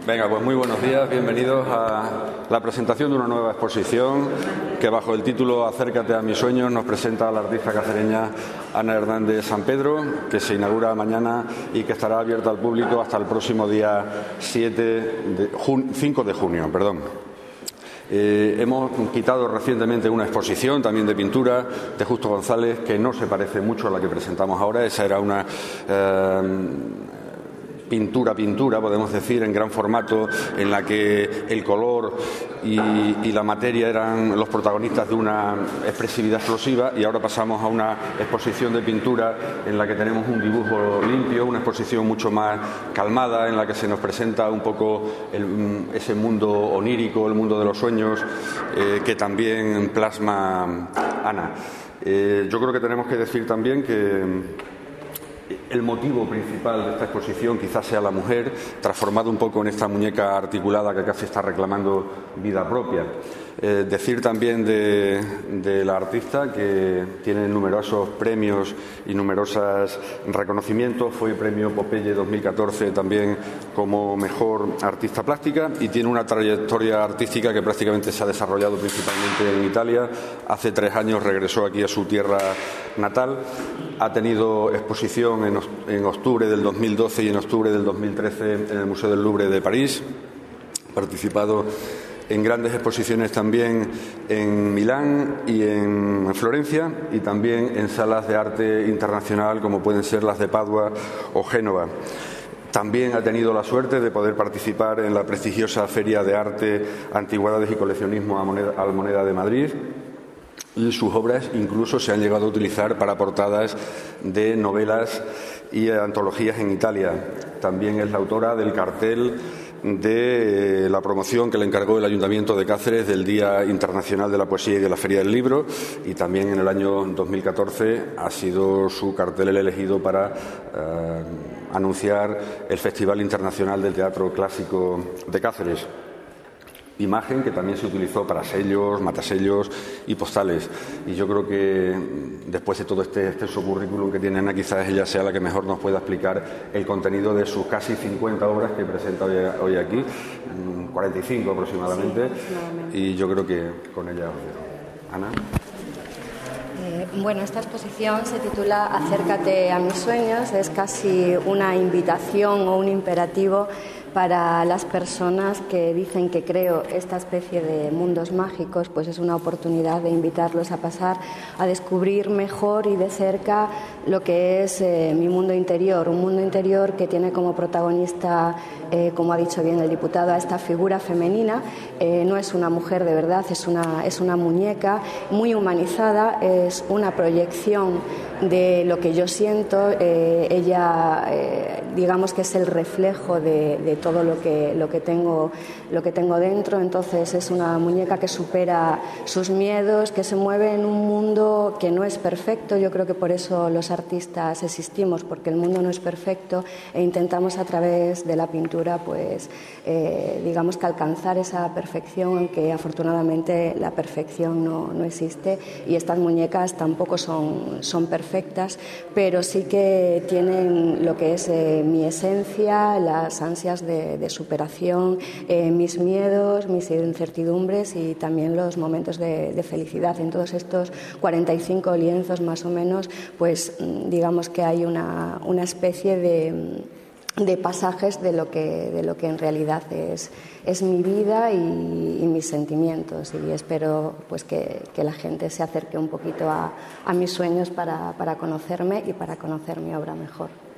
Venga, pues muy buenos días, bienvenidos a la presentación de una nueva exposición que bajo el título Acércate a mis sueños nos presenta a la artista cacereña Ana Hernández San Pedro, que se inaugura mañana y que estará abierta al público hasta el próximo día 5 de junio. Hemos quitado recientemente una exposición también de pintura de Justo González que no se parece mucho a la que presentamos ahora. Esa era una pintura, podemos decir, en gran formato, en la que el color y la materia eran los protagonistas de una expresividad explosiva, y ahora pasamos a una exposición de pintura en la que tenemos un dibujo limpio, una exposición mucho más calmada, en la que se nos presenta un poco ese mundo onírico, el mundo de los sueños, que también plasma Ana. Yo creo que tenemos que decir también que el motivo principal de esta exposición quizás sea la mujer, transformada un poco en esta muñeca articulada que casi está reclamando vida propia. Decir también de la artista que tiene numerosos premios y numerosos reconocimientos. Fue premio Popeye 2014 también como mejor artista plástica, y tiene una trayectoria artística que prácticamente se ha desarrollado principalmente en Italia. Hace 3 años regresó aquí a su tierra natal. Ha tenido exposición en octubre del 2012 y en octubre del 2013 en el Museo del Louvre de París. Ha participado en grandes exposiciones también en Milán y en Florencia, y también en salas de arte internacional como pueden ser las de Padua o Génova. También ha tenido la suerte de poder participar en la prestigiosa Feria de Arte, Antigüedades y Coleccionismo Almoneda de Madrid, y sus obras incluso se han llegado a utilizar para portadas de novelas y antologías en Italia. También es la autora del cartel de la promoción que le encargó el Ayuntamiento de Cáceres del Día Internacional de la Poesía y de la Feria del Libro, y también en el año 2014 ha sido su cartel el elegido para anunciar el Festival Internacional del Teatro Clásico de Cáceres. Imagen que también se utilizó para sellos, matasellos y postales. Y yo creo que después de todo este extenso currículum que tiene Ana, quizás ella sea la que mejor nos pueda explicar el contenido de sus casi 50 obras que presenta hoy aquí, 45 aproximadamente, y yo creo que con ella os dejo. Ana. Bueno, esta exposición se titula Acércate a mis sueños. Es casi una invitación o un imperativo para las personas que dicen que creo esta especie de mundos mágicos. Pues es una oportunidad de invitarlos a pasar a descubrir mejor y de cerca lo que es mi mundo interior, un mundo interior que tiene como protagonista, como ha dicho bien el diputado, a esta figura femenina. No es una mujer de verdad, es una muñeca muy humanizada, es una proyección de lo que yo siento. Ella digamos que es el reflejo de todo lo que tengo dentro. Entonces es una muñeca que supera sus miedos, que se mueve en un mundo que no es perfecto. Yo creo que por eso los artistas existimos, porque el mundo no es perfecto, e intentamos a través de la pintura pues digamos que alcanzar esa perfección, aunque afortunadamente la perfección no existe, y estas muñecas tampoco son perfectas, pero sí que tienen lo que es mi esencia, las ansias de superación, mis miedos, mis incertidumbres y también los momentos de felicidad. En todos estos 45 lienzos más o menos, pues digamos que hay una especie de pasajes de lo que en realidad es mi vida y mis sentimientos, y espero pues que la gente se acerque un poquito a mis sueños para conocerme y para conocer mi obra mejor.